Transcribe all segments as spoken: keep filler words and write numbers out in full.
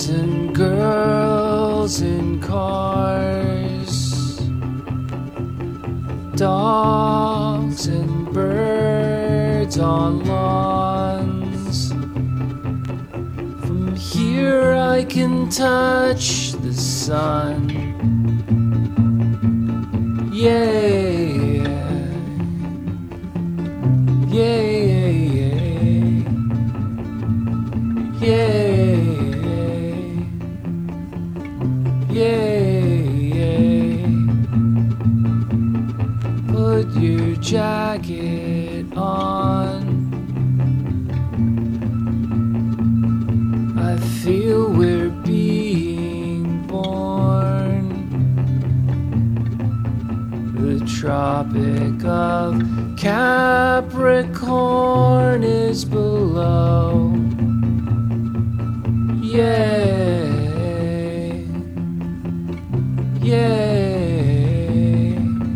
boys and girls in cars, dogs and birds on lawns. From here I can touch the sun. Yeah, yeah, yeah, yeah. Put your jacket on. I feel we're being born. The Tropic of Capricorn is below. Yeah, yeah.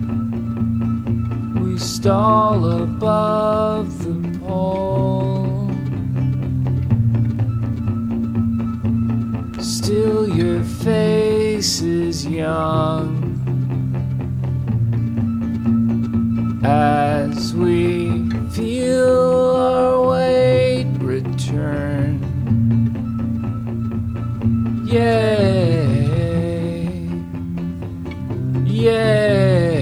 We stall above the pole. Still your face is young as we feel our weight return. Yeah, yeah,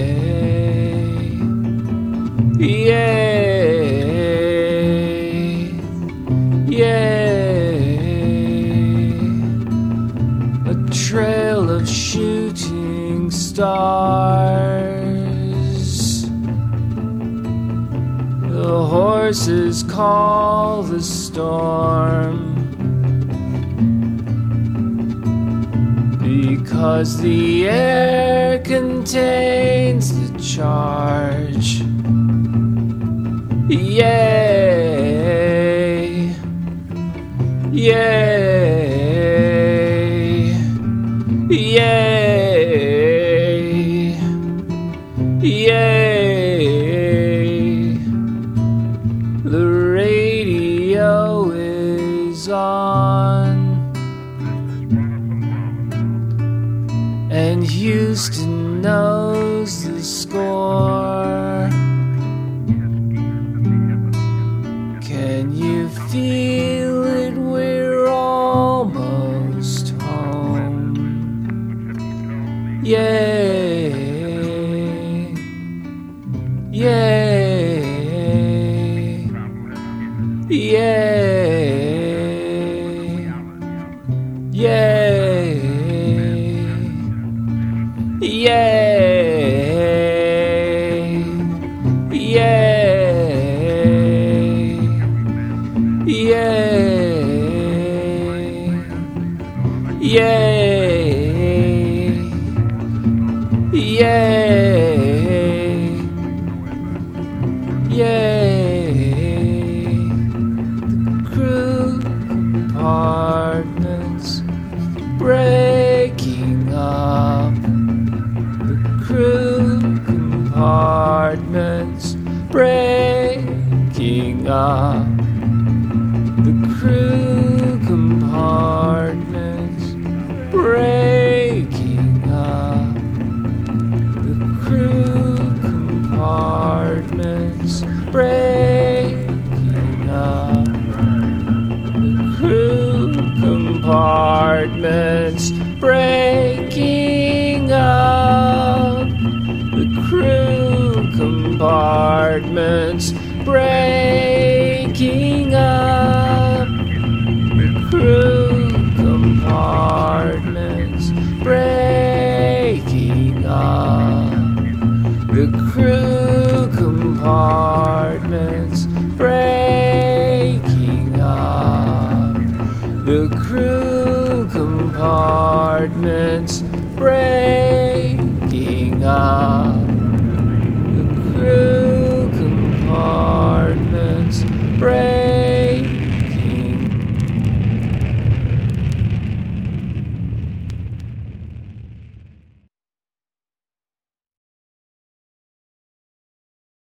yeah, yeah. A trail of shooting stars. The horses call the storm. Because the air contains the charge. Yay, yay, yay, yay. The radio is on. And Houston knows the score. Can you feel it? We're almost home. Yeah, yeah, yeah, yeah. Yay, yay, yay, yay, yay, yay. The crew compartments breaking up. Crew compartments breaking up. The crew compartments breaking up. The crew compartments breaking up. The crew compartments breaking up. The crew compartments breaking up. The crew